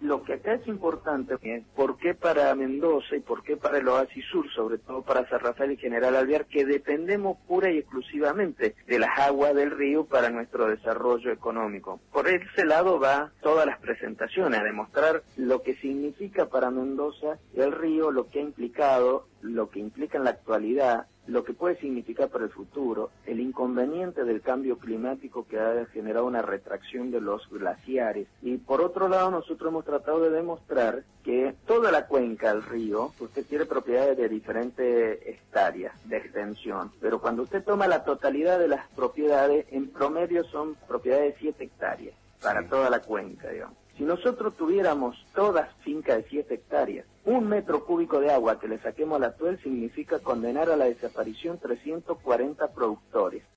lo que acá es importante es por qué para Mendoza y por qué para el Oasis Sur, sobre todo para San Rafael y General Alvear, que dependemos pura y exclusivamente de las aguas del río para nuestro desarrollo económico. Por ese lado va todas las presentaciones, a demostrar lo que significa para Mendoza el río, lo que ha implicado, lo que implica en la actualidad, lo que puede significar para el futuro, el inconveniente del cambio climático que ha generado una retracción de los glaciares. Y por otro lado, nosotros hemos tratado de demostrar que toda la cuenca del río, usted tiene propiedades de diferentes hectáreas de extensión, pero cuando usted toma la totalidad de las propiedades, en promedio son propiedades de 7 hectáreas para toda la cuenca, digamos. Si nosotros tuviéramos todas fincas de 7 hectáreas, 1 metro cúbico de agua que le saquemos al Atuel significa condenar a la desaparición 340 productores.